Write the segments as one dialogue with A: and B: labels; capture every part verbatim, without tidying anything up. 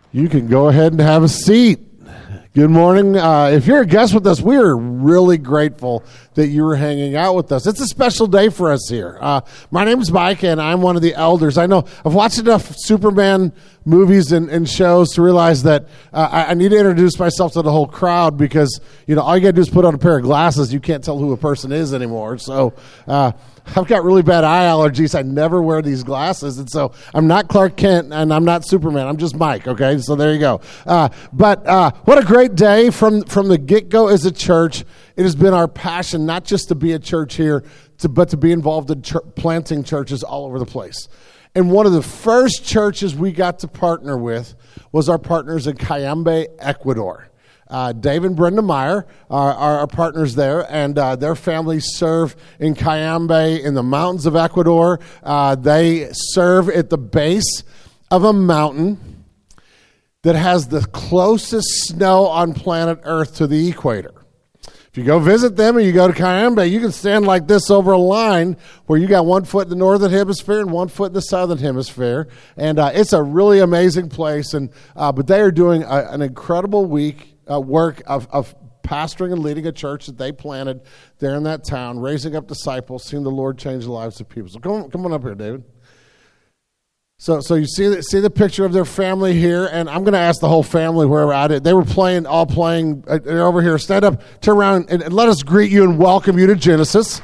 A: You can go ahead and have a seat. Good morning. Uh, if you're a guest with us, we are really grateful that you were hanging out with us. It's a special day for us here. Uh, my name is Mike, and I'm one of the elders. I know I've watched enough Superman movies and, and shows to realize that uh, I, I need to introduce myself to the whole crowd because, you know, all you got to do is put on a pair of glasses. You can't tell who a person is anymore. So uh, I've got really bad eye allergies. I never wear these glasses. And so I'm not Clark Kent, and I'm not Superman. I'm just Mike, okay? So there you go. Uh, but uh, what a great day from, from the get-go as a church. It has been our passion not just to be a church here, to, but to be involved in ch- planting churches all over the place. And one of the first churches we got to partner with was our partners in Cayambe, Ecuador. Uh, Dave and Brenda Meyer are, are our partners there, and uh, their families serve in Cayambe in the mountains of Ecuador. Uh, they serve at the base of a mountain that has the closest snow on planet Earth to the equator. If you go visit them and you go to Cayambe, you can stand like this over a line where you got one foot in the northern hemisphere and one foot in the southern hemisphere. And uh, it's a really amazing place. And uh, but they are doing a, an incredible week uh, work of, of pastoring and leading a church that they planted there in that town, raising up disciples, seeing the Lord change the lives of people. So come on, come on up here, David. So so you see the, see the picture of their family here, and I'm going to ask the whole family where we're at it. They were playing, all playing. Uh, they're over here. Stand up, turn around, and, and let us greet you and welcome you to Genesis.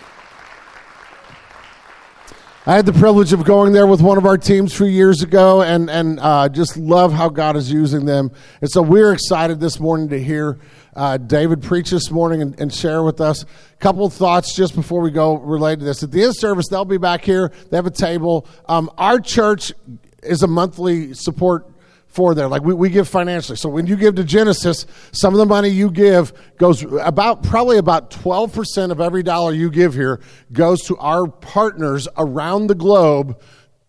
A: I had the privilege of going there with one of our teams three years ago, and and uh, just love how God is using them. And so we're excited this morning to hear uh, David preach this morning and, and share with us a couple of thoughts just before we go related to this. At the end of service, they'll be back here. They have a table. Um, our church is a monthly support for there. Like we, we give financially. So when you give to Genesis, some of the money you give goes about, probably about twelve percent of every dollar you give here goes to our partners around the globe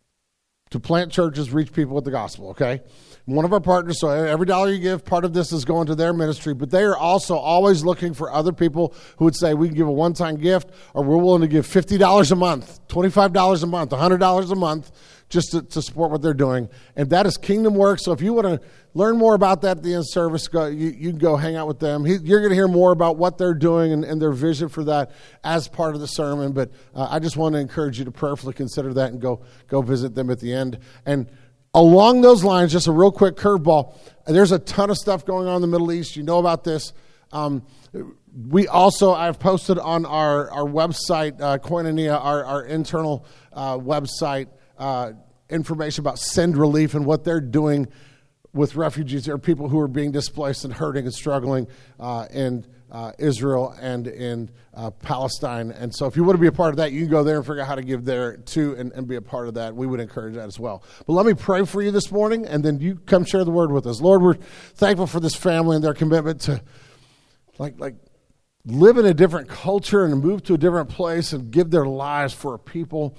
A: to plant churches, reach people with the gospel, okay? One of our partners, so every dollar you give, part of this is going to their ministry, but they are also always looking for other people who would say, we can give a one-time gift, or we're willing to give fifty dollars a month, twenty-five dollars a month, one hundred dollars a month, just to, to support what they're doing. And that is Kingdom Work. So if you want to learn more about that at the end of service, go, you, you can go hang out with them. He, you're going to hear more about what they're doing and, and their vision for that as part of the sermon. But uh, I just want to encourage you to prayerfully consider that and go go visit them at the end. And along those lines, just a real quick curveball, there's a ton of stuff going on in the Middle East. You know about this. Um, we also, I've posted on our, our website, uh, Koinonia, our, our internal uh, website, Uh, information about Send Relief and what they're doing with refugees or people who are being displaced and hurting and struggling uh, in uh, Israel and in uh, Palestine. And so if you want to be a part of that, you can go there and figure out how to give there too and, and be a part of that. We would encourage that as well. But let me pray for you this morning, and then you come share the word with us. Lord, we're thankful for this family and their commitment to like like live in a different culture and move to a different place and give their lives for a people.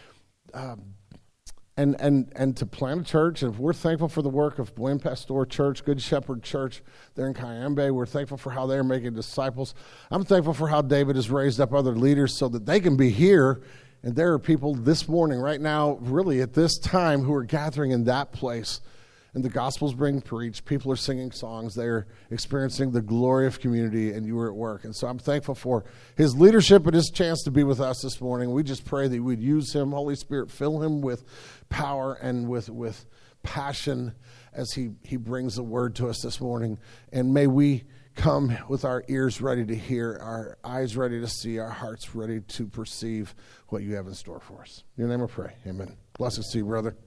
A: Uh, And, and and to plant a church. And we're thankful for the work of Buen Pastor Church, Good Shepherd Church there in Cayambe. We're thankful for how they're making disciples. I'm thankful for how David has raised up other leaders so that they can be here. And there are people this morning, right now, really at this time, who are gathering in that place. And the gospel's being preached. People are singing songs. They're experiencing the glory of community, and you are at work. And so I'm thankful for his leadership and his chance to be with us this morning. We just pray that we'd use him. Holy Spirit, fill him with power and with, with passion as he, he brings the word to us this morning. And may we come with our ears ready to hear, our eyes ready to see, our hearts ready to perceive what you have in store for us. In your name I pray. Amen. Blessings to you, brother.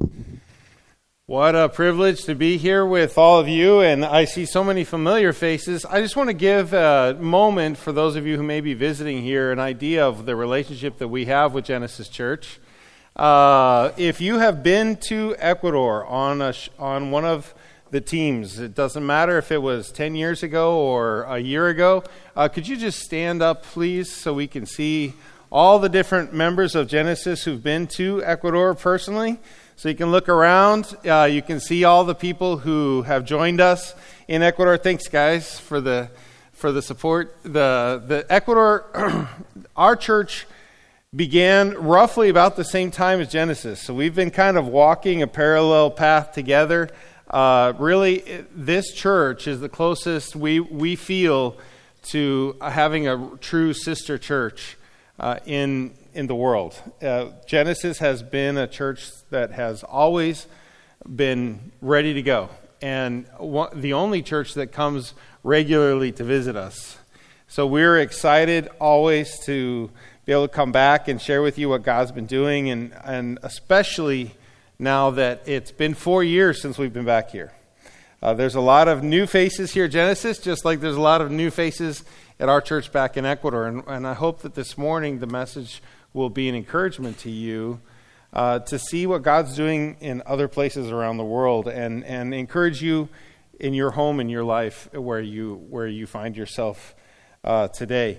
B: What a privilege to be here with all of you, and I see so many familiar faces. I just want to give a moment for those of you who may be visiting here an idea of the relationship that we have with Genesis Church. Uh, if you have been to Ecuador on a, on one of the teams, it doesn't matter if it was ten years ago or a year ago, uh, could you just stand up, please, so we can see all the different members of Genesis who've been to Ecuador personally? So you can look around, uh, you can see all the people who have joined us in Ecuador. Thanks, guys, for the for the support. The the Ecuador, our church began roughly about the same time as Genesis. So we've been kind of walking a parallel path together. Uh, really, this church is the closest we, we feel to having a true sister church uh, in in the world. Uh, Genesis has been a church that has always been ready to go, and one, the only church that comes regularly to visit us. So we're excited always to be able to come back and share with you what God's been doing, and, and especially now that it's been four years since we've been back here. Uh, there's a lot of new faces here at Genesis, just like there's a lot of new faces at our church back in Ecuador. And, and I hope that this morning the message will be an encouragement to you uh, to see what God's doing in other places around the world, and, and encourage you in your home, in your life, where you where you find yourself uh, today.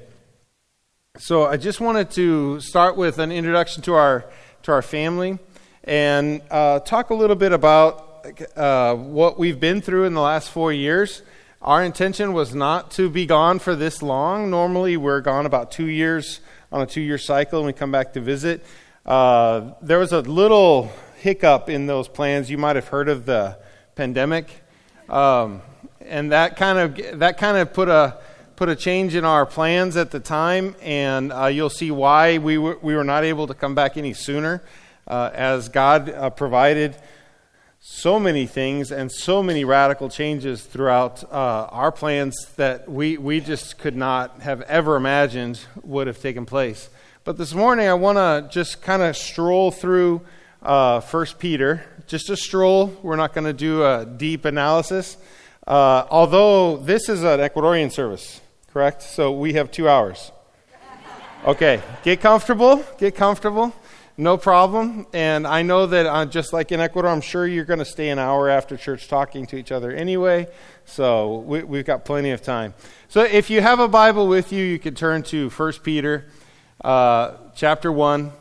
B: So I just wanted to start with an introduction to our to our family, and uh, talk a little bit about uh, what we've been through in the last four years. Our intention was not to be gone for this long. Normally, we're gone about two years on a two-year cycle, and we come back to visit. Uh, there was a little hiccup in those plans. You might have heard of the pandemic, um, and that kind of that kind of put a put a change in our plans at the time. And uh, you'll see why we were, we were not able to come back any sooner. Uh, as God uh, provided so many things and so many radical changes throughout uh, our plans that we, we just could not have ever imagined would have taken place. But this morning I want to just kind of stroll through uh, First Peter. Just a stroll. We're not going to do a deep analysis. Uh, although this is an Ecuadorian service, correct? So we have two hours. Okay, get comfortable. Get comfortable. No problem. And I know that uh, just like in Ecuador, I'm sure you're going to stay an hour after church talking to each other anyway. So we, we've got plenty of time. So if you have a Bible with you, you can turn to First Peter uh, chapter one.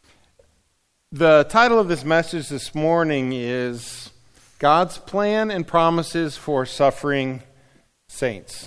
B: The title of this message this morning is God's Plan and Promises for Suffering Saints.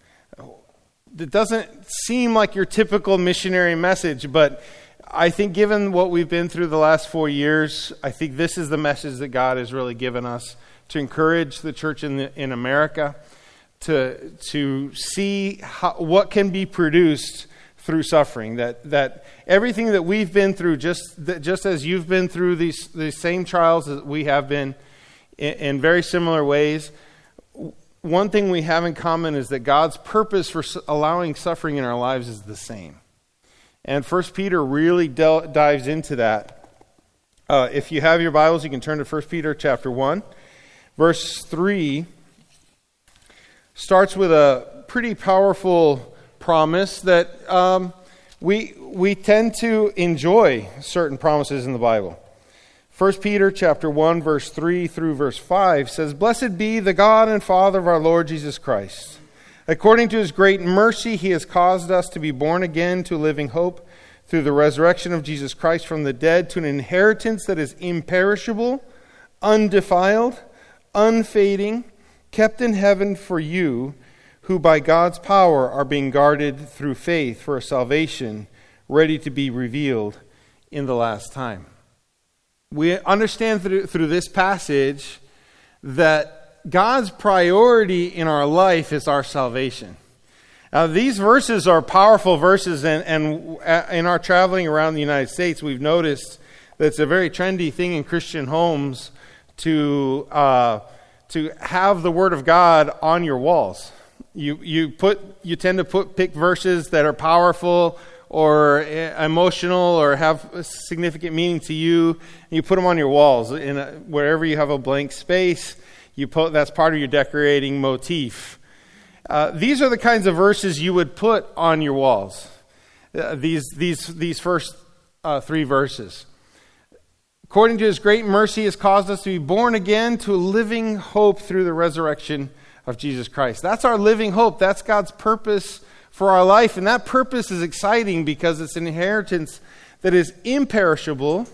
B: It doesn't seem like your typical missionary message, but I think given what we've been through the last four years, I think this is the message that God has really given us to encourage the church in the, in America to to see how, what can be produced through suffering. That that everything that we've been through, just that just as you've been through these these same trials that we have been in, in very similar ways, one thing we have in common is that God's purpose for allowing suffering in our lives is the same. And First Peter really del- dives into that. Uh, if you have your Bibles, you can turn to First Peter chapter one. Verse three starts with a pretty powerful promise that um, we we tend to enjoy certain promises in the Bible. First Peter chapter one, verse three through verse five says, "Blessed be the God and Father of our Lord Jesus Christ. According to his great mercy, he has caused us to be born again to living hope through the resurrection of Jesus Christ from the dead, to an inheritance that is imperishable, undefiled, unfading, kept in heaven for you, who by God's power are being guarded through faith for a salvation ready to be revealed in the last time." We understand through, through this passage that God's priority in our life is our salvation. Now, these verses are powerful verses, and, and in our traveling around the United States, we've noticed that it's a very trendy thing in Christian homes to uh, to have the Word of God on your walls. You you put you tend to put pick verses that are powerful or emotional or have a significant meaning to you, and you put them on your walls in a, wherever you have a blank space. You put that's part of your decorating motif. Uh, these are the kinds of verses you would put on your walls. Uh, these these these first uh, three verses. According to his great mercy, he has caused us to be born again to a living hope through the resurrection of Jesus Christ. That's our living hope. That's God's purpose for our life, and that purpose is exciting because it's an inheritance that is imperishable.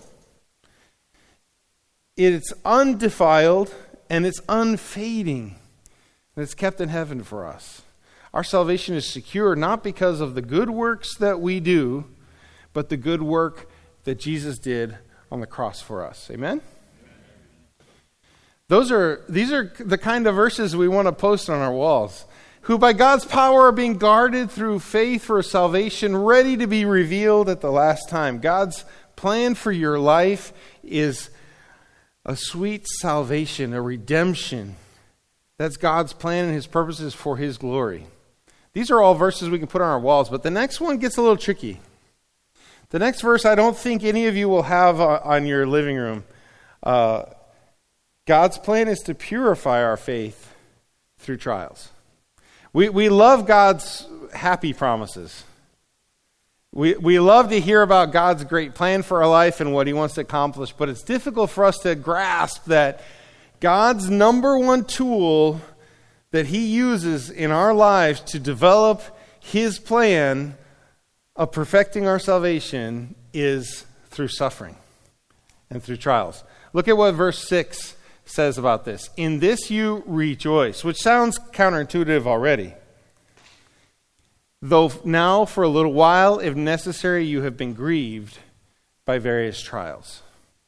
B: It's undefiled. And it's unfading. And it's kept in heaven for us. Our salvation is secure not because of the good works that we do, but the good work that Jesus did on the cross for us. Amen? Those are these are the kind of verses we want to post on our walls. Who by God's power are being guarded through faith for salvation, ready to be revealed at the last time. God's plan for your life is a sweet salvation, a redemption. That's God's plan and his purposes for his glory. These are all verses we can put on our walls, but the next one gets a little tricky. The next verse I don't think any of you will have on your living room. Uh, God's plan is to purify our faith through trials. We we love God's happy promises. We we love to hear about God's great plan for our life and what he wants to accomplish, but it's difficult for us to grasp that God's number one tool that he uses in our lives to develop his plan of perfecting our salvation is through suffering and through trials. Look at what verse six says about this. In this you rejoice, which sounds counterintuitive already. Though now for a little while, if necessary, you have been grieved by various trials.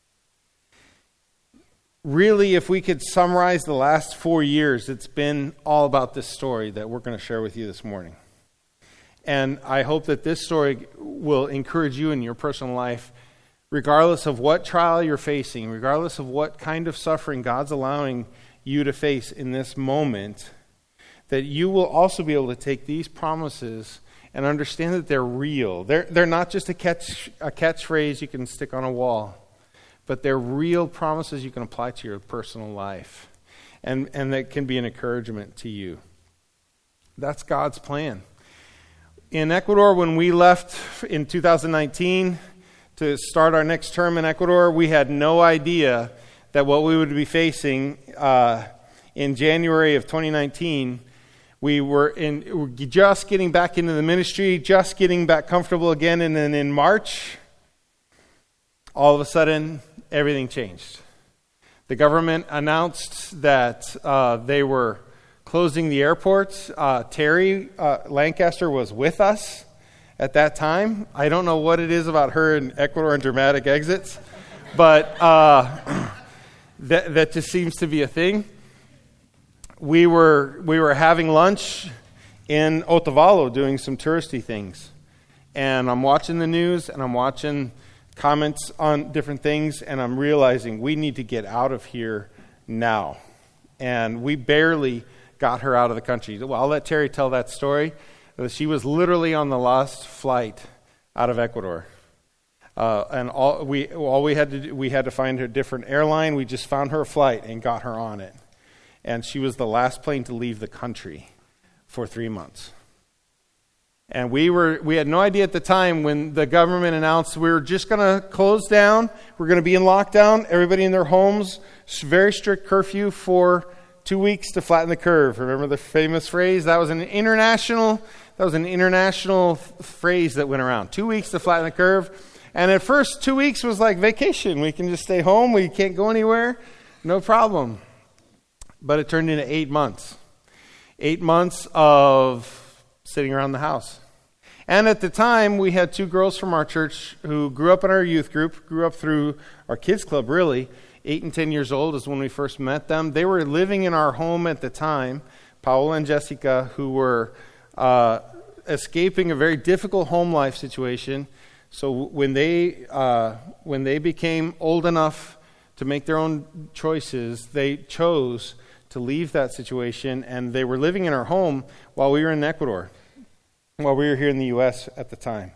B: Really, if we could summarize the last four years, it's been all about this story that we're going to share with you this morning. And I hope that this story will encourage you in your personal life, regardless of what trial you're facing, regardless of what kind of suffering God's allowing you to face in this moment, that you will also be able to take these promises and understand that they're real. They're, they're not just a catch a catchphrase you can stick on a wall, but they're real promises you can apply to your personal life. And, and that can be an encouragement to you. That's God's plan. In Ecuador, when we left in two thousand nineteen to start our next term in Ecuador, we had no idea that what we would be facing uh, in January of twenty nineteen. We were in just getting back into the ministry, just getting back comfortable again, and then in March, all of a sudden, everything changed. The government announced that uh, they were closing the airport. Uh, Terry uh, Lancaster was with us at that time. I don't know what it is about her in Ecuador and dramatic exits, but uh, that, that just seems to be a thing. We were we were having lunch in Otavalo doing some touristy things. And I'm watching the news and I'm watching comments on different things, and I'm realizing we need to get out of here now. And we barely got her out of the country. Well, I'll let Terry tell that story. She was literally on the last flight out of Ecuador. Uh, and all we all we had to do, we had to find her a different airline. We just found her a flight and got her on it. And she was the last plane to leave the country for three months. And we were we had no idea at the time when the government announced we were just going to close down. We're going to be in lockdown. Everybody in their homes. Very strict curfew for two weeks to flatten the curve. Remember the famous phrase? That was an international. That was an international phrase that went around. Two weeks to flatten the curve. And at first, two weeks was like vacation. We can just stay home. We can't go anywhere. No problem. But it turned into eight months. Eight months of sitting around the house. And at the time, we had two girls from our church who grew up in our youth group, grew up through our kids club, really. Eight and ten years old is when we first met them. They were living in our home at the time, Paola and Jessica, who were uh, escaping a very difficult home life situation. So when they uh, when they became old enough to make their own choices, they chose to leave that situation, and they were living in our home while we were in Ecuador, while we were here in the U S at the time.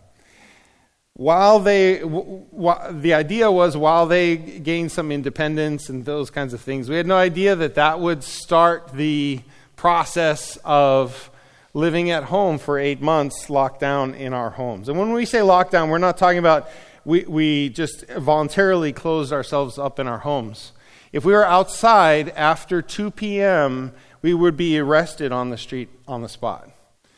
B: While they, w- w- the idea was while they gained some independence and those kinds of things, we had no idea that that would start the process of living at home for eight months locked down in our homes. And when we say lockdown, we're not talking about we, we just voluntarily closed ourselves up in our homes. If we were outside after two p.m., we would be arrested on the street on the spot.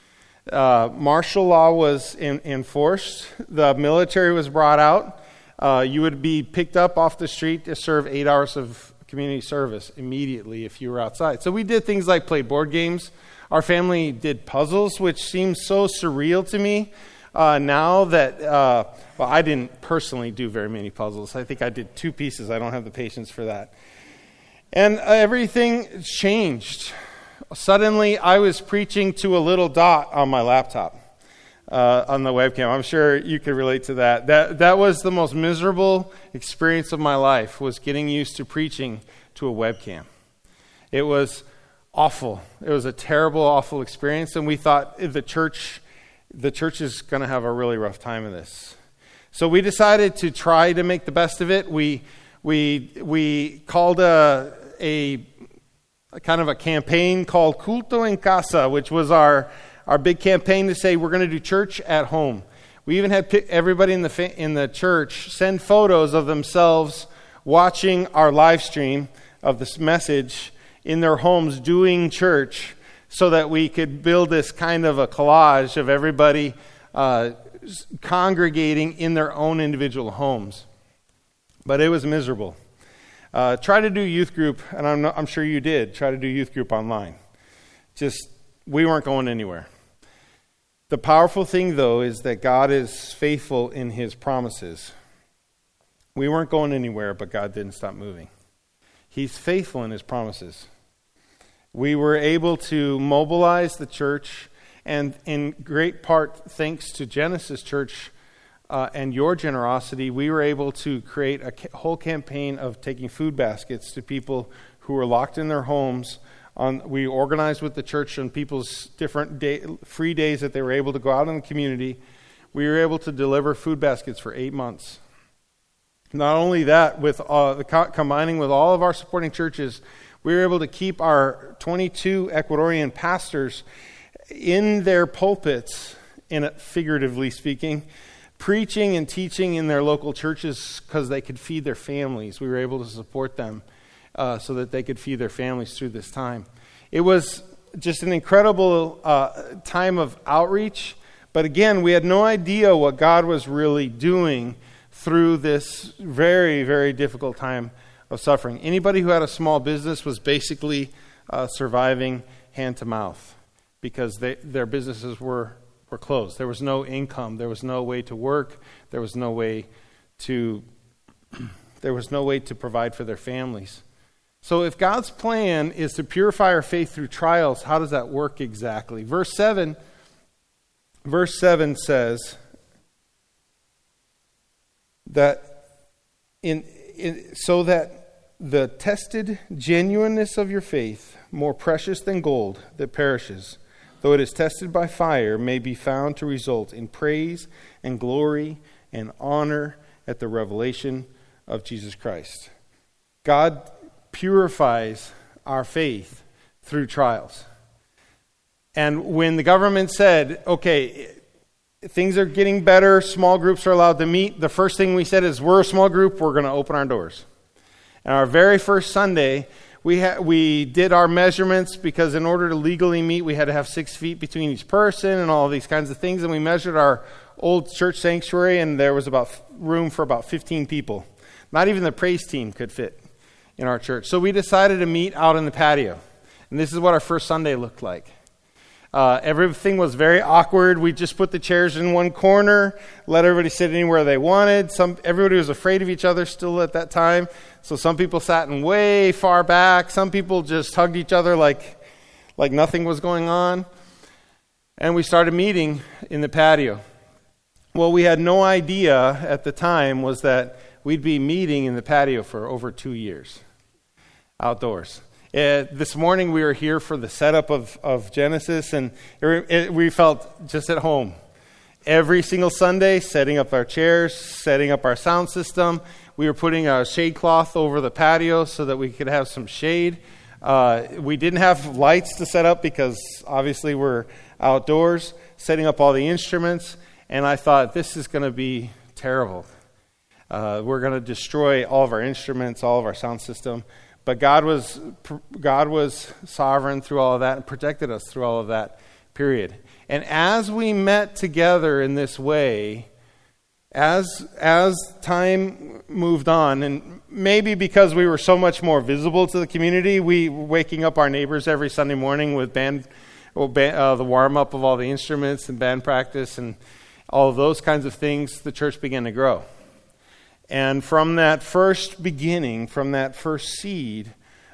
B: Uh, martial law was in, enforced. The military was brought out. Uh, you would be picked up off the street to serve eight hours of community service immediately if you were outside. So we did things like play board games. Our family did puzzles, which seems so surreal to me uh, now that, uh, well, I didn't personally do very many puzzles. I think I did two pieces. I don't have the patience for that. And everything changed. Suddenly, I was preaching to a little dot on my laptop, uh, on the webcam. I'm sure you could relate to that. That that was the most miserable experience of my life, was getting used to preaching to a webcam. It was awful. It was a terrible, awful experience, and we thought the church, the church is going to have a really rough time of this. So we decided to try to make the best of it. We we we called a a A kind of a campaign called Culto en Casa, which was our, our big campaign to say we're going to do church at home. We even had everybody in the fa- in the church send photos of themselves watching our live stream of this message in their homes doing church, so that we could build this kind of a collage of everybody uh, congregating in their own individual homes. But it was miserable. Uh, try to do youth group, and I'm, not, I'm sure you did, try to do youth group online. Just, we weren't going anywhere. The powerful thing, though, is that God is faithful in His promises. We weren't going anywhere, but God didn't stop moving. He's faithful in His promises. We were able to mobilize the church, and in great part thanks to Genesis Church, Uh, and your generosity, we were able to create a ca- whole campaign of taking food baskets to people who were locked in their homes. On, we organized with the church on people's different day, free days that they were able to go out in the community. We were able to deliver food baskets for eight months. Not only that, with uh, the co- combining with all of our supporting churches, we were able to keep our twenty-two Ecuadorian pastors in their pulpits, in a, figuratively speaking, preaching and teaching in their local churches because they could feed their families. We were able to support them uh, so that they could feed their families through this time. It was just an incredible uh, time of outreach. But again, we had no idea what God was really doing through this very, very difficult time of suffering. Anybody who had a small business was basically uh, surviving hand to mouth because they, their businesses were were closed. There was no income. There was no way to work. There was no way to there was no way to provide for their families. So if God's plan is to purify our faith through trials, how does that work exactly? Verse seven, verse seven says that in, in so that the tested genuineness of your faith, more precious than gold that perishes, though it is tested by fire, may be found to result in praise and glory and honor at the revelation of Jesus Christ. God purifies our faith through trials. And when the government said, okay, things are getting better, small groups are allowed to meet, the first thing we said is, we're a small group, we're going to open our doors. And our very first Sunday, We ha- we did our measurements because in order to legally meet, we had to have six feet between each person and all these kinds of things. And we measured our old church sanctuary, and there was about f- room for about fifteen people. Not even the praise team could fit in our church. So we decided to meet out in the patio. And this is what our first Sunday looked like. Uh, everything was very awkward. We just put the chairs in one corner, let everybody sit anywhere they wanted. Some everybody was afraid of each other still at that time. So some people sat in way far back. Some people just hugged each other like, like nothing was going on. And we started meeting in the patio. What we had no idea at the time was that we'd be meeting in the patio for over two years, outdoors. Uh, this morning we were here for the setup of, of Genesis, and it, it, we felt just at home. Every single Sunday, setting up our chairs, setting up our sound system. We were putting a shade cloth over the patio so that we could have some shade. Uh, we didn't have lights to set up because obviously we're outdoors, setting up all the instruments, and I thought, this is going to be terrible. Uh, we're going to destroy all of our instruments, all of our sound system. But God was God was sovereign through all of that and protected us through all of that period. And as we met together in this way, as as time moved on, and maybe because we were so much more visible to the community, we were waking up our neighbors every Sunday morning with band, well, band uh, the warm-up of all the instruments and band practice and all of those kinds of things, the church began to grow. And from that first beginning, from that first seed,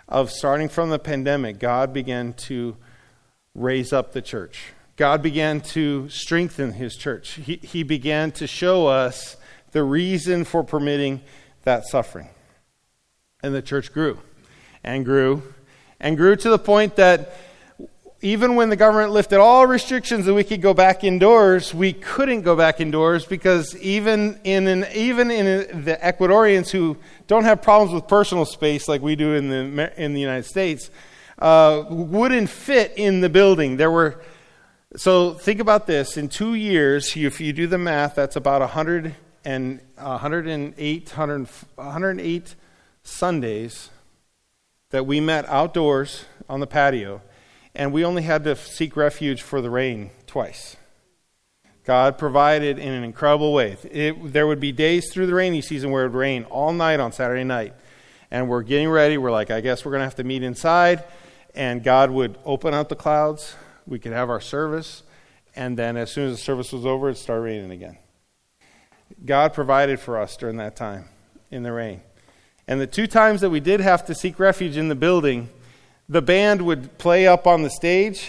B: of starting from the pandemic, God began to raise up the church. God began to strengthen his church. He, he began to show us the reason for permitting that suffering. And the church grew and grew and grew to the point that even when the government lifted all restrictions that we could go back indoors, we couldn't go back indoors because even in an, even in the Ecuadorians who don't have problems with personal space like we do in the in the United States, uh, wouldn't fit in the building. There were so think about this: in two years, if you do the math, that's about one hundred and one hundred eight, one hundred, one hundred eight Sundays that we met outdoors on the patio. And we only had to seek refuge for the rain twice. God provided in an incredible way. It, there would be days through the rainy season where it would rain all night on Saturday night. And we're getting ready. We're like, I guess we're going to have to meet inside. And God would open up the clouds. We could have our service. And then as soon as the service was over, it started raining again. God provided for us during that time in the rain. And the two times that we did have to seek refuge in the building, the band would play up on the stage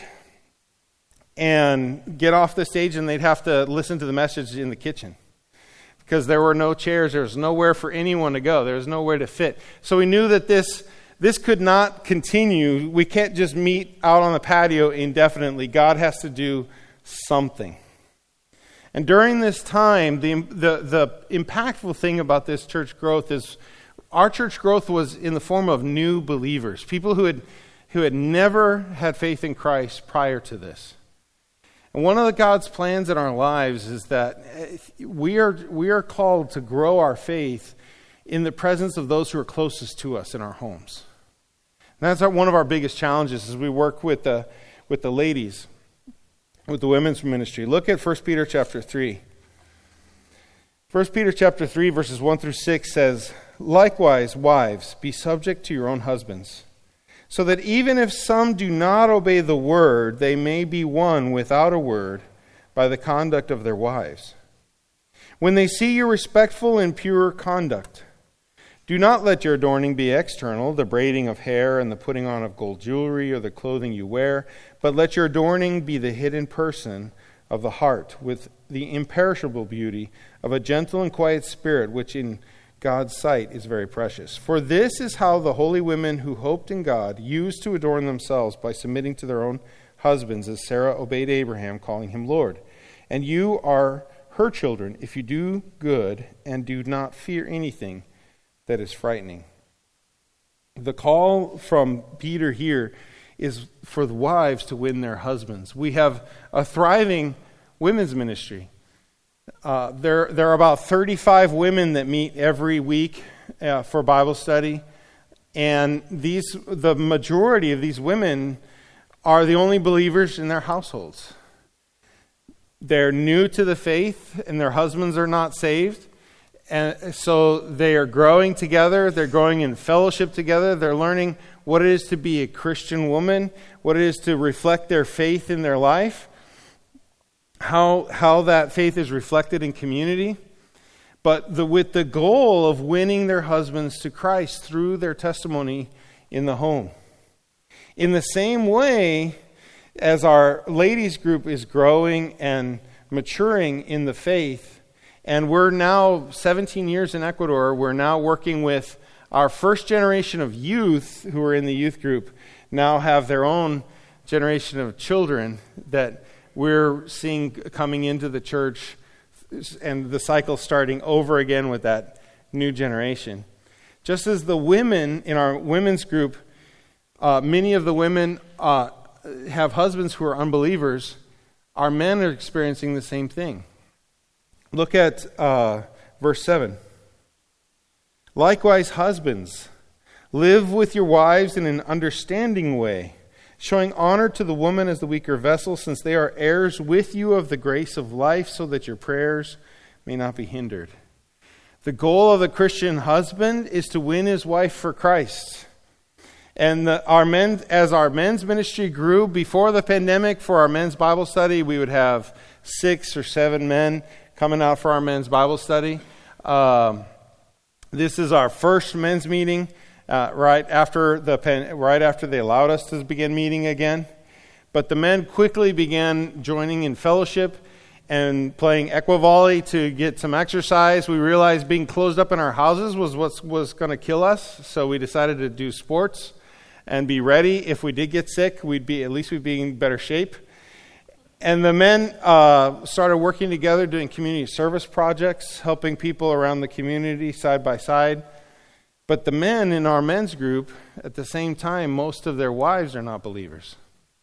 B: and get off the stage, and they'd have to listen to the message in the kitchen because there were no chairs. There was nowhere for anyone to go. There was nowhere to fit. So we knew that this this could not continue. We can't just meet out on the patio indefinitely. God has to do something. And during this time, the the, the impactful thing about this church growth is our church growth was in the form of new believers, people who had who had never had faith in Christ prior to this. And one of the God's plans in our lives is that we are we are called to grow our faith in the presence of those who are closest to us in our homes. And that's our, one of our biggest challenges as we work with the with the ladies, with the women's ministry. Look at First Peter chapter three. First Peter chapter three, verses one through six says, "Likewise, wives, be subject to your own husbands, so that even if some do not obey the word, they may be won without a word by the conduct of their wives. When they see your respectful and pure conduct, do not let your adorning be external, the braiding of hair and the putting on of gold jewelry or the clothing you wear, but let your adorning be the hidden person of the heart, with the imperishable beauty of a gentle and quiet spirit, which in God's sight is very precious. For this is how the holy women who hoped in God used to adorn themselves, by submitting to their own husbands, as Sarah obeyed Abraham, calling him Lord. And you are her children if you do good and do not fear anything that is frightening." The call from Peter here is for the wives to win their husbands. We have a thriving women's ministry. Uh, there, there are about thirty-five women that meet every week uh, for Bible study, and these, the majority of these women are the only believers in their households. They're new to the faith, and their husbands are not saved, and so they are growing together. They're growing in fellowship together. They're learning what it is to be a Christian woman, what it is to reflect their faith in their life, how how that faith is reflected in community, but the, with the goal of winning their husbands to Christ through their testimony in the home. In the same way as our ladies group is growing and maturing in the faith, and we're now seventeen years in Ecuador, we're now working with our first generation of youth who are in the youth group, now have their own generation of children that we're seeing coming into the church, and the cycle starting over again with that new generation. Just as the women in our women's group, uh, many of the women uh, have husbands who are unbelievers, our men are experiencing the same thing. Look at uh, verse seven. "Likewise, husbands, live with your wives in an understanding way, showing honor to the woman as the weaker vessel, since they are heirs with you of the grace of life, so that your prayers may not be hindered." The goal of the Christian husband is to win his wife for Christ. And the, our men, as our men's ministry grew before the pandemic, for our men's Bible study, we would have six or seven men coming out for our men's Bible study. Um, this is our first men's meeting uh, right after the pan- right after they allowed us to begin meeting again. But the men quickly began joining in fellowship and playing equivolley to get some exercise. We realized being closed up in our houses was what was going to kill us, so we decided to do sports and be ready. If we did get sick, we'd be at least we'd be in better shape. And the men uh, started working together, doing community service projects, helping people around the community side by side. But the men in our men's group, at the same time, most of their wives are not believers.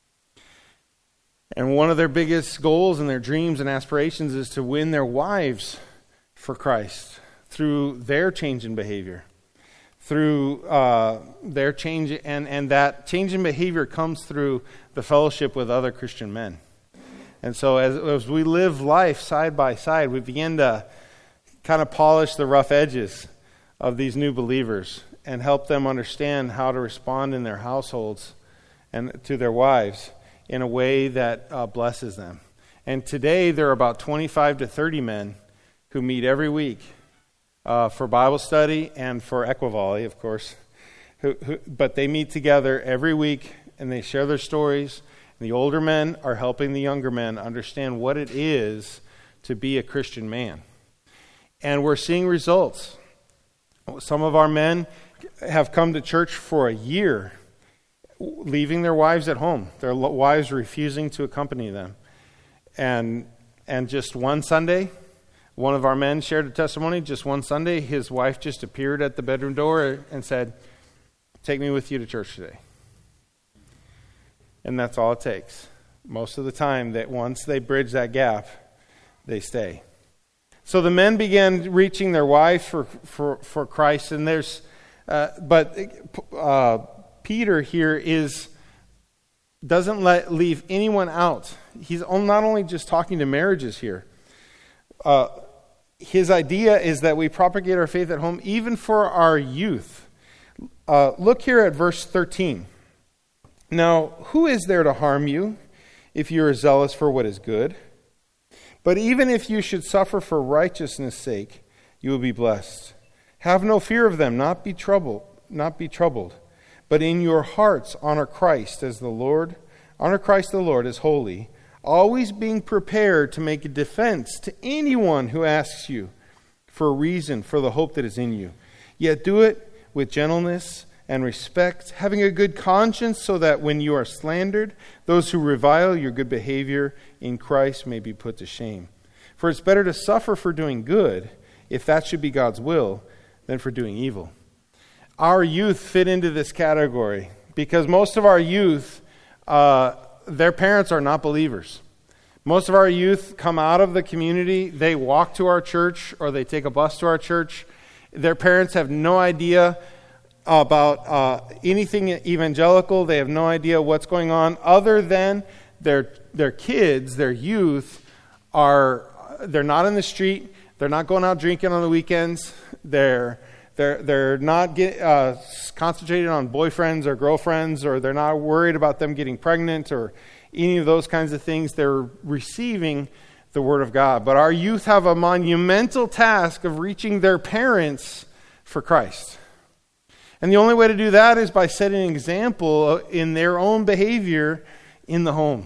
B: And one of their biggest goals and their dreams and aspirations is to win their wives for Christ through their change in behavior, through uh, their change, and, and that change in behavior comes through the fellowship with other Christian men. And so as, as we live life side by side, we begin to kind of polish the rough edges of these new believers and help them understand how to respond in their households and to their wives in a way that uh, blesses them. And today there are about twenty-five to thirty men who meet every week uh, for Bible study and for equivolley, of course. Who, who, but they meet together every week and they share their stories. The older men are helping the younger men understand what it is to be a Christian man. And we're seeing results. Some of our men have come to church for a year, leaving their wives at home. Their wives refusing to accompany them. And and just one Sunday, one of our men shared a testimony. Just one Sunday, his wife just appeared at the bedroom door and said, "Take me with you to church today." And that's all it takes. Most of the time, that once they bridge that gap, they stay. So the men began reaching their wives for, for, for Christ. And there's, uh, but uh, Peter here is doesn't let leave anyone out. He's not only just talking to marriages here. Uh, his idea is that we propagate our faith at home, even for our youth. Uh, look here at verse thirteen. Now, who is there to harm you if you are zealous for what is good? But even if you should suffer for righteousness' sake, you will be blessed. Have no fear of them, not be troubled, not be troubled. But in your hearts honor Christ as the Lord, honor Christ the Lord as holy, always being prepared to make a defense to anyone who asks you for a reason for the hope that is in you. Yet do it with gentleness and respect, having a good conscience, so that when you are slandered, those who revile your good behavior in Christ may be put to shame. For it's better to suffer for doing good, if that should be God's will, than for doing evil. Our youth fit into this category because most of our youth, uh, their parents are not believers. Most of our youth come out of the community, they walk to our church or they take a bus to our church. Their parents have no idea about uh, anything evangelical. They have no idea what's going on other than their their kids, their youth are they're not in the street. They're not going out drinking on the weekends. They're they're they're not get, uh, concentrated on boyfriends or girlfriends, or they're not worried about them getting pregnant or any of those kinds of things. They're receiving the Word of God. But our youth have a monumental task of reaching their parents for Christ. And the only way to do that is by setting an example in their own behavior in the home.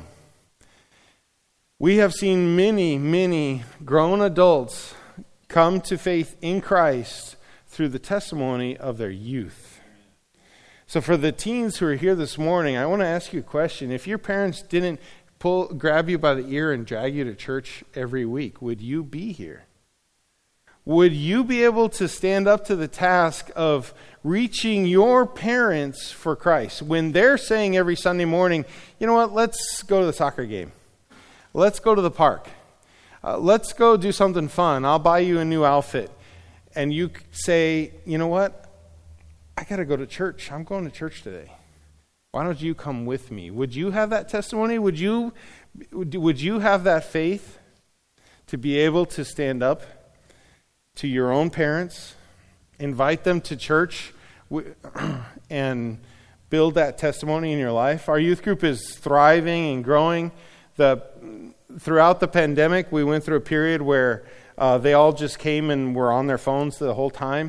B: We have seen many, many grown adults come to faith in Christ through the testimony of their youth. So for the teens who are here this morning, I want to ask you a question. If your parents didn't pull, grab you by the ear and drag you to church every week, would you be here? Would you be able to stand up to the task of reaching your parents for Christ when they're saying every Sunday morning, you know what, let's go to the soccer game. Let's go to the park. Uh, let's go do something fun. I'll buy you a new outfit. And you say, you know what, I got to go to church. I'm going to church today. Why don't you come with me? Would you have that testimony? Would you, would you have that faith to be able to stand up to your own parents, invite them to church, and build that testimony in your life? Our youth group is thriving and growing. The throughout the pandemic, we went through a period where uh, they all just came and were on their phones the whole time,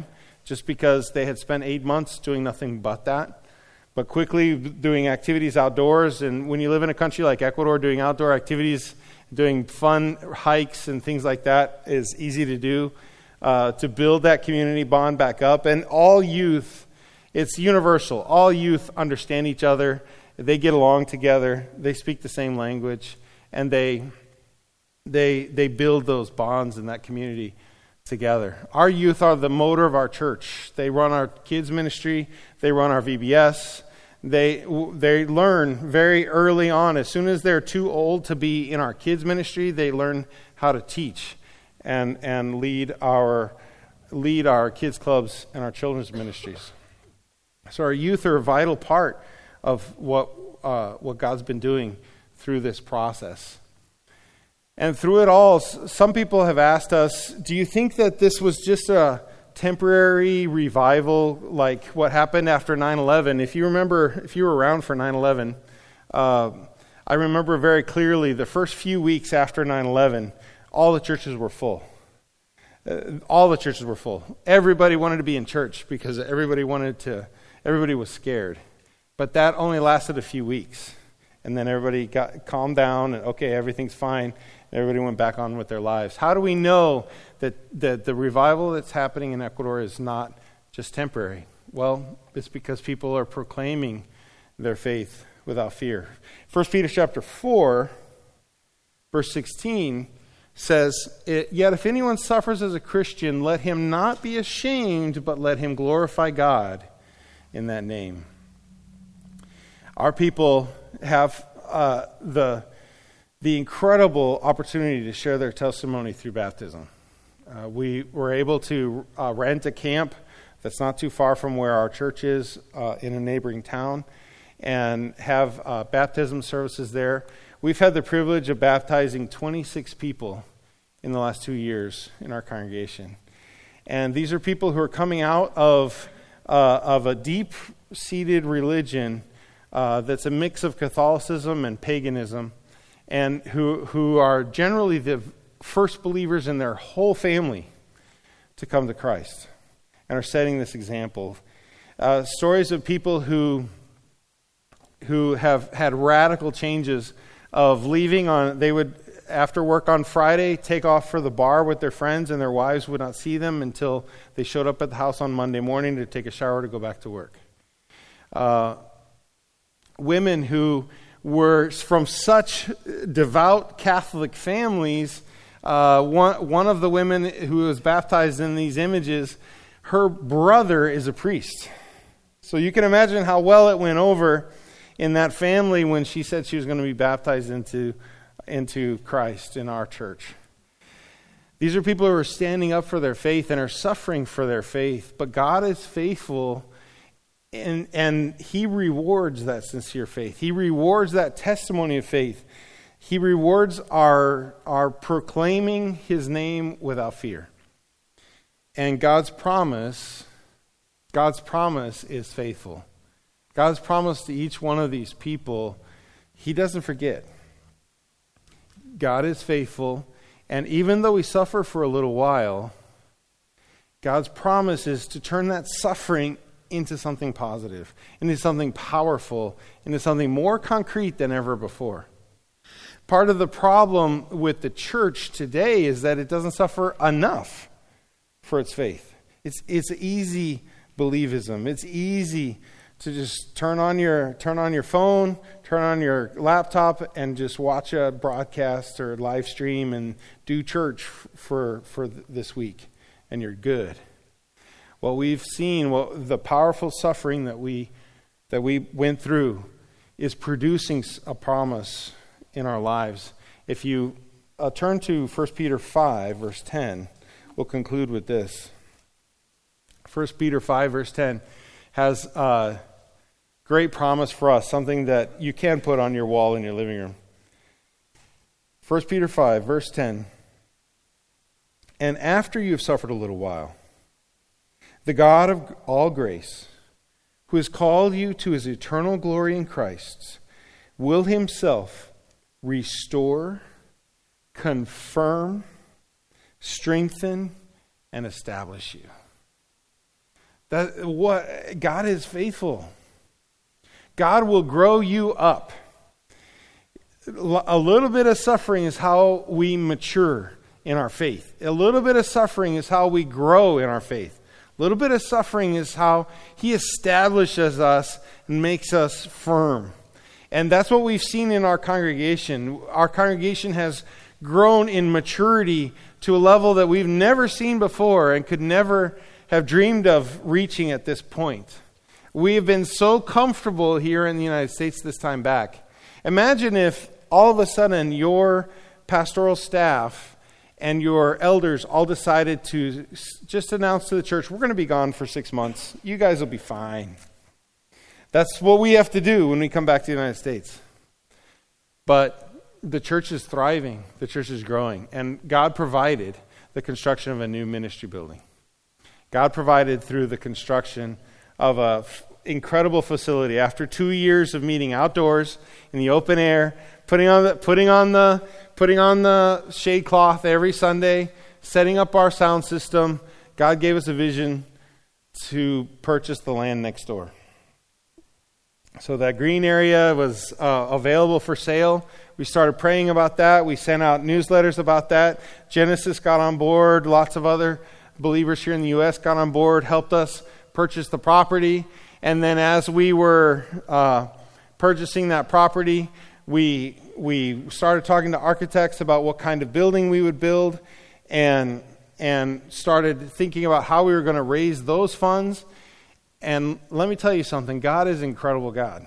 B: just because they had spent eight months doing nothing but that, but quickly doing activities outdoors. And when you live in a country like Ecuador, doing outdoor activities, doing fun hikes and things like that is easy to do, uh, to build that community bond back up. And all youth, it's universal. All youth understand each other. They get along together. They speak the same language, and they they they build those bonds in that community together. Our youth are the motor of our church. They run our kids ministry. They run our V B S. They they learn very early on. As soon as they're too old to be in our kids ministry, they learn how to teach and and lead our lead our kids clubs and our children's ministries. So our youth are a vital part of what uh, what God's been doing through this process. And through it all, some people have asked us, do you think that this was just a temporary revival like what happened after nine eleven? If you remember, if you were around for nine eleven, uh, I remember very clearly the first few weeks after nine eleven, all the churches were full. Uh, all the churches were full. Everybody wanted to be in church because everybody wanted to, everybody was scared. But that only lasted a few weeks. And then everybody got calmed down and, okay, everything's fine. Everybody went back on with their lives. How do we know that, that the revival that's happening in Ecuador is not just temporary? Well, it's because people are proclaiming their faith without fear. First Peter chapter four, verse sixteen says, "Yet if anyone suffers as a Christian, let him not be ashamed, but let him glorify God in that name." Our people have uh, the the incredible opportunity to share their testimony through baptism. Uh, we were able to uh, rent a camp that's not too far from where our church is uh, in a neighboring town and have uh, baptism services there. We've had the privilege of baptizing twenty-six people in the last two years in our congregation. And these are people who are coming out of, uh, of a deep-seated religion uh, that's a mix of Catholicism and paganism, and who who are generally the first believers in their whole family to come to Christ, and are setting this example. Uh, stories of people who who have had radical changes of leaving on, they would, after work on Friday, take off for the bar with their friends, and their wives would not see them until they showed up at the house on Monday morning to take a shower to go back to work. Uh, women who were from such devout Catholic families. Uh, one, one of the women who was baptized in these images, her brother is a priest. So you can imagine how well it went over in that family when she said she was going to be baptized into, into Christ in our church. These are people who are standing up for their faith and are suffering for their faith, but God is faithful. And and He rewards that sincere faith. He rewards that testimony of faith. He rewards our, our proclaiming His name without fear. And God's promise, God's promise is faithful. God's promise to each one of these people, He doesn't forget. God is faithful, and even though we suffer for a little while, God's promise is to turn that suffering into something positive, into something powerful, into something more concrete than ever before. Part of the problem with the church today is that it doesn't suffer enough for its faith. It's it's easy believism. It's easy to just turn on your turn on your phone, turn on your laptop, and just watch a broadcast or live stream and do church for for this week, and you're good. What we've seen, what the powerful suffering that we that we went through, is producing a promise in our lives. If you uh, turn to First Peter five, verse ten, we'll conclude with this. First Peter five, verse ten has a great promise for us, something that you can put on your wall in your living room. First Peter five, verse ten. "And after you have suffered a little while, the God of all grace, who has called you to His eternal glory in Christ, will Himself restore, confirm, strengthen, and establish you." That what God is faithful. God will grow you up. A little bit of suffering is how we mature in our faith. A little bit of suffering is how we grow in our faith. A little bit of suffering is how He establishes us and makes us firm. And that's what we've seen in our congregation. Our congregation has grown in maturity to a level that we've never seen before and could never have dreamed of reaching at this point. We have been so comfortable here in the United States this time back. Imagine if all of a sudden your pastoral staff and your elders all decided to just announce to the church, we're going to be gone for six months. You guys will be fine. That's what we have to do when we come back to the United States. But the church is thriving. The church is growing. And God provided the construction of a new ministry building. God provided through the construction of an f- incredible facility. After two years of meeting outdoors in the open air, putting on the putting on the putting on the shade cloth every Sunday, setting up our sound system, God gave us a vision to purchase the land next door. So that green area was uh, available for sale. We started praying about that. We sent out newsletters about that. Genesis got on board. Lots of other believers here in the U S got on board, helped us purchase the property. And then as we were uh, purchasing that property, we we started talking to architects about what kind of building we would build, and and started thinking about how we were going to raise those funds. And let me tell you something, God is an incredible God.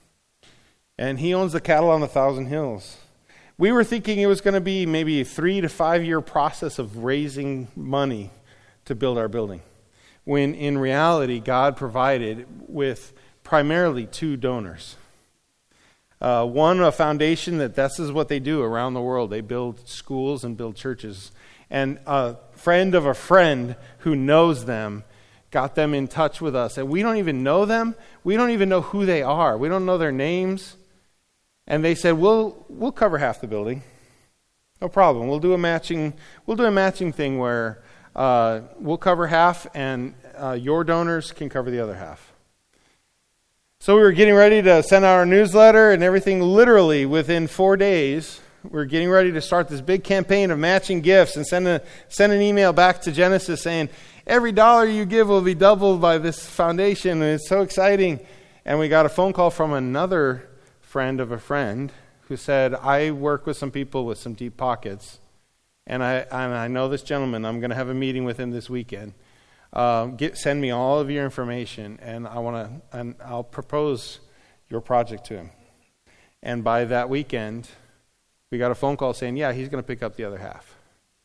B: And He owns the cattle on a thousand hills. We were thinking it was going to be maybe a three to five year process of raising money to build our building, when in reality, God provided with primarily two donors. Uh, one, a foundation that this is what they do around the world. They build schools and build churches. And a friend of a friend who knows them got them in touch with us. And we don't even know them. We don't even know who they are. We don't know their names. And they said, we'll we'll cover half the building. No problem. We'll do a matching, we'll do a matching thing where uh, we'll cover half and uh, your donors can cover the other half. So we were getting ready to send out our newsletter and everything. Literally within four days, we we're getting ready to start this big campaign of matching gifts and send a send an email back to Genesis saying, every dollar you give will be doubled by this foundation. And it's so exciting. And we got a phone call from another friend of a friend who said, I work with some people with some deep pockets. And I and I know this gentleman. I'm going to have a meeting with him this weekend. Uh, get, send me all of your information, and I want to, and I'll propose your project to him. And by that weekend, we got a phone call saying, yeah, he's going to pick up the other half.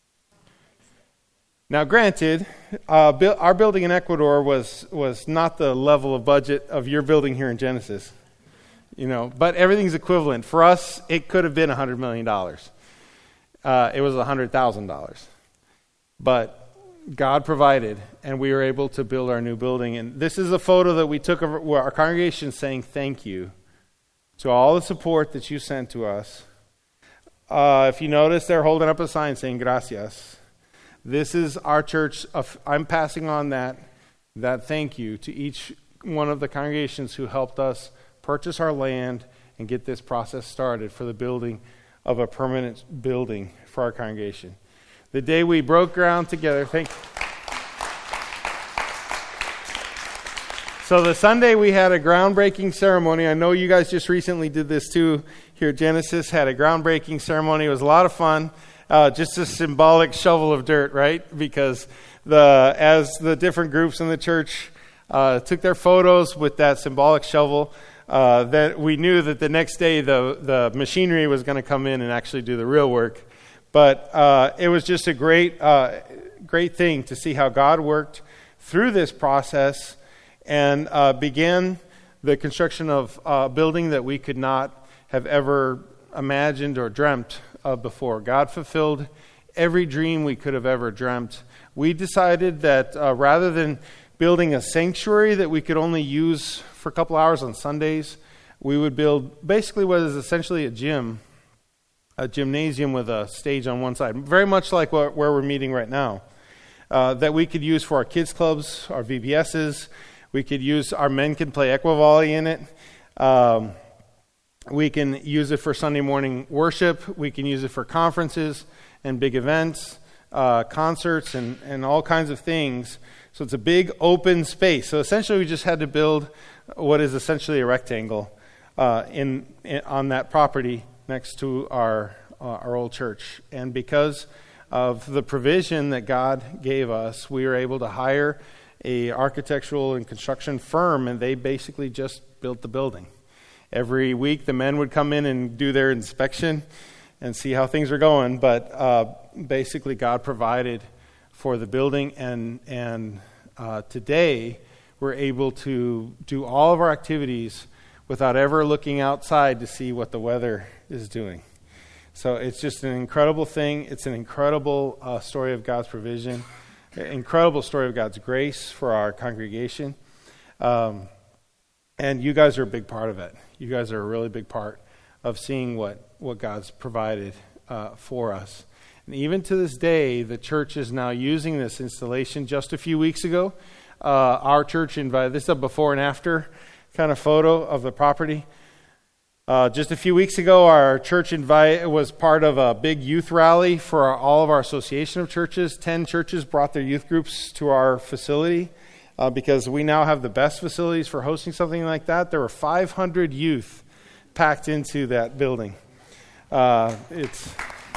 B: Now, granted, uh, bu- our building in Ecuador was was not the level of budget of your building here in Genesis, you know. But everything's equivalent. For us, it could have been a hundred million dollars. Uh, it was a hundred thousand dollars, but God provided, and we were able to build our new building. And this is a photo that we took of our congregation saying thank you to all the support that you sent to us. Uh, if you notice, they're holding up a sign saying gracias. This is our church. I'm passing on that, that thank you to each one of the congregations who helped us purchase our land and get this process started for the building of a permanent building for our congregation. The day we broke ground together, thank you. So the Sunday we had a groundbreaking ceremony. I know you guys just recently did this too here at Genesis, had a groundbreaking ceremony. It was a lot of fun. Uh, just a symbolic shovel of dirt, right? Because the as the different groups in the church uh, took their photos with that symbolic shovel, uh, that we knew that the next day the, the machinery was going to come in and actually do the real work. But uh, it was just a great, uh, great thing to see how God worked through this process and uh, began the construction of a building that we could not have ever imagined or dreamt of before. God fulfilled every dream we could have ever dreamt. We decided that uh, rather than building a sanctuary that we could only use for a couple hours on Sundays, we would build basically what is essentially a gym. A gymnasium with a stage on one side, very much like what, where we're meeting right now. uh, that we could use for our kids clubs, our V B S's. We could use, our men can play equivolley in it. Um, we can use it for Sunday morning worship. We can use it for conferences and big events, uh, concerts, and, and all kinds of things. So it's a big open space. So essentially we just had to build what is essentially a rectangle uh, in, in on that property next to our uh, our old church. And because of the provision that God gave us, we were able to hire a architectural and construction firm, and they basically just built the building. Every week the men would come in and do their inspection and see how things were going, but uh, basically God provided for the building, and and uh, today we're able to do all of our activities without ever looking outside to see what the weather is doing. So it's just an incredible thing. It's an incredible uh, story of God's provision, an incredible story of God's grace for our congregation. Um, and you guys are a big part of it. You guys are a really big part of seeing what, what God's provided uh, for us. And even to this day, the church is now using this installation. Just a few weeks ago, uh, our church invited, this is a before and after kind of photo of the property. Uh, just a few weeks ago, our church invite was part of a big youth rally for our, all of our association of churches. Ten churches brought their youth groups to our facility uh, because we now have the best facilities for hosting something like that. There were five hundred youth packed into that building. Uh, it's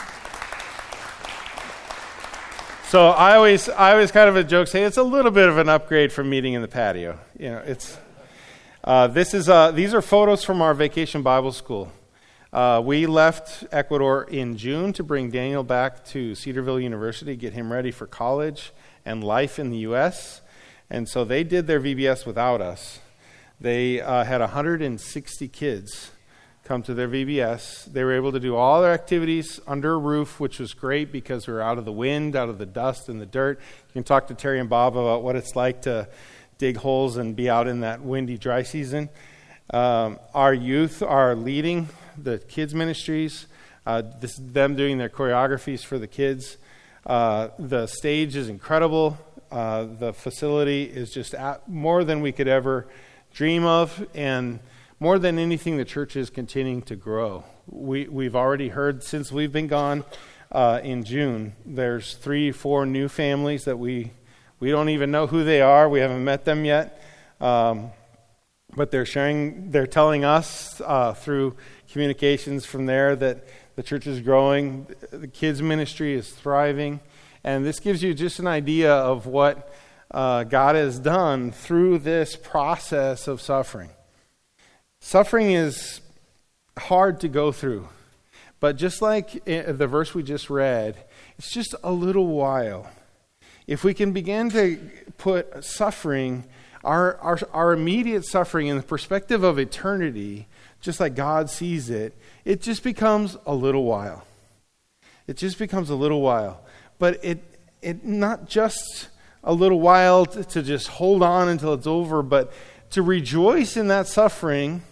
B: so I always I always kind of a joke say it's a little bit of an upgrade from meeting in the patio. You know, it's. Uh, this is uh, these are photos from our Vacation Bible School. Uh, we left Ecuador in June to bring Daniel back to Cedarville University, get him ready for college and life in the U S. And so they did their V B S without us. They uh, had one hundred sixty kids come to their V B S. They were able to do all their activities under a roof, which was great because we were out of the wind, out of the dust and the dirt. You can talk to Terry and Bob about what it's like to dig holes and be out in that windy, dry season. Um, our youth are leading the kids' ministries. Uh, this is them doing their choreographies for the kids. Uh, the stage is incredible. Uh, the facility is just at more than we could ever dream of, and more than anything, the church is continuing to grow. We, we've already heard since we've been gone uh, in June, there's three, four new families that we We don't even know who they are. We haven't met them yet. Um, but they're sharing, they're telling us uh, through communications from there that the church is growing. The kids' ministry is thriving. And this gives you just an idea of what uh, God has done through this process of suffering. Suffering is hard to go through. But just like the verse we just read, it's just a little while. If we can begin to put suffering, our, our our immediate suffering in the perspective of eternity, just like God sees it, it just becomes a little while. It just becomes a little while. But it it not just a little while to, to just hold on until it's over, but to rejoice in that suffering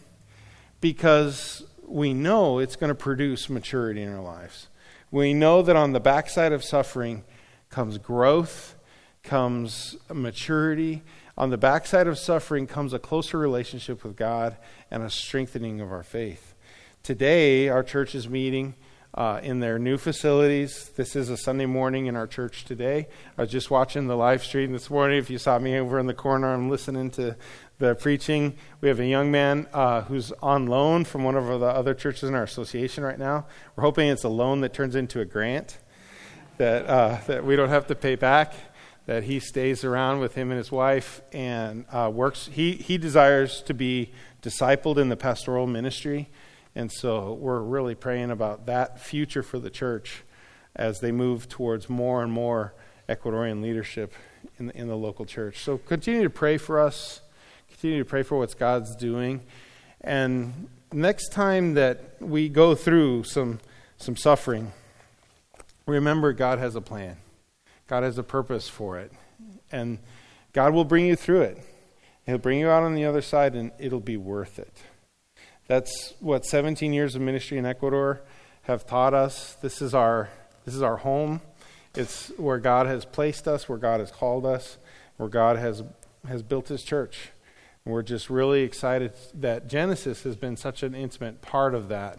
B: because we know it's going to produce maturity in our lives. We know that on the backside of suffering comes growth, comes maturity. On the backside of suffering comes a closer relationship with God and a strengthening of our faith. Today, our church is meeting uh, in their new facilities. This is a Sunday morning in our church today. I was just watching the live stream this morning. If you saw me over in the corner, I'm listening to the preaching. We have a young man uh, who's on loan from one of the other churches in our association right now. We're hoping it's a loan that turns into a grant. That uh, that we don't have to pay back, that he stays around with him and his wife and uh, works. He he desires to be discipled in the pastoral ministry, and so we're really praying about that future for the church as they move towards more and more Ecuadorian leadership in the, in the local church. So continue to pray for us, continue to pray for what God's doing, and next time that we go through some some suffering, remember, God has a plan. God has a purpose for it. And God will bring you through it. He'll bring you out on the other side, and it'll be worth it. That's what seventeen years of ministry in Ecuador have taught us. This is our this is our home. It's where God has placed us, where God has called us, where God has has built his church. And we're just really excited that Genesis has been such an intimate part of that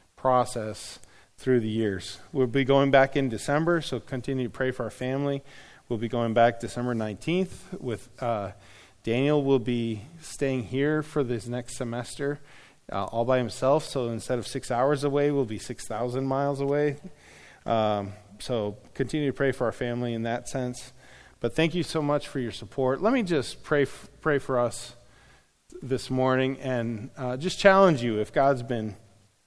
B: process through the years. We'll be going back in December, so continue to pray for our family. We'll be going back December nineteenth with uh, Daniel will be staying here for this next semester uh, all by himself. So instead of six hours away, we'll be six thousand miles away. Um, so continue to pray for our family in that sense. But thank you so much for your support. Let me just pray f- pray for us this morning and uh, just challenge you if God's been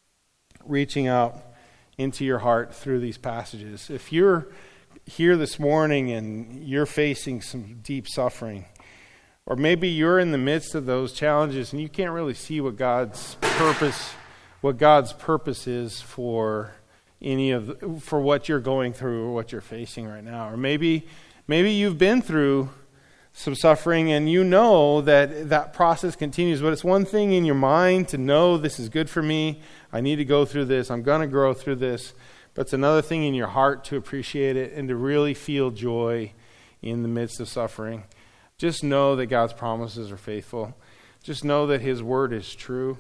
B: reaching out into your heart through these passages. If you're here this morning and you're facing some deep suffering, or maybe you're in the midst of those challenges and you can't really see what God's purpose, what God's purpose is for any of the, for what you're going through or what you're facing right now, or maybe maybe you've been through some suffering and you know that that process continues, but it's one thing in your mind to know this is good for me, I need to go through this, I'm going to grow through this, but it's another thing in your heart to appreciate it and to really feel joy in the midst of suffering. Just know that God's promises are faithful. Just know that his word is true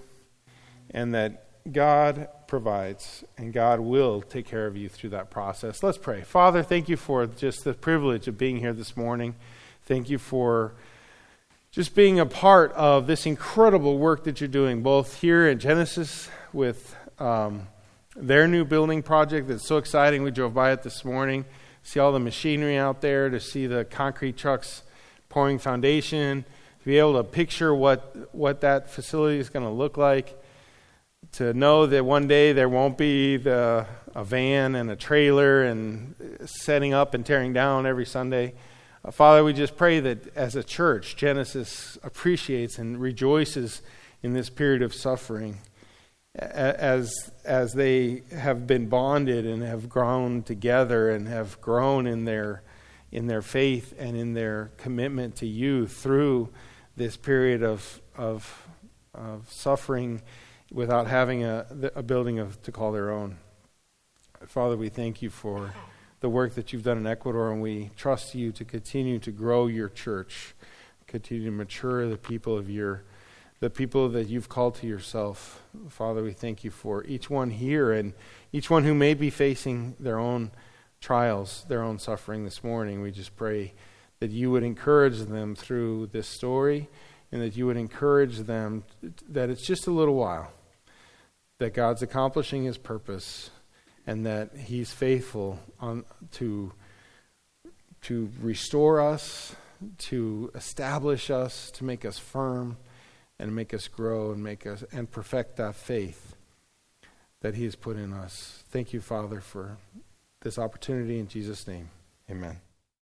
B: and that God provides and God will take care of you through that process. Let's pray. Father, thank you for just the privilege of being here this morning. Thank you for just being a part of this incredible work that you're doing, both here at Genesis with um, their new building project that's so exciting. We drove by it this morning, see all the machinery out there, to see the concrete trucks pouring foundation, to be able to picture what, what that facility is going to look like, to know that one day there won't be the, a van and a trailer and setting up and tearing down every Sunday. Uh, Father, we just pray that as a church, Genesis appreciates and rejoices in this period of suffering as as they have been bonded and have grown together and have grown in their in their faith and in their commitment to you through this period of of, of suffering without having a, a building of, to call their own. Father, we thank you for the work that you've done in Ecuador, and we trust you to continue to grow your church, continue to mature the people of your, the people that you've called to yourself. Father, we thank you for each one here and each one who may be facing their own trials, their own suffering this morning. We just pray that you would encourage them through this story and that you would encourage them that it's just a little while, that God's accomplishing his purpose, and that he's faithful on to to restore us, to establish us, to make us firm, and make us grow and make us and perfect that faith that he has put in us. Thank you, Father, for this opportunity in Jesus' name. Amen.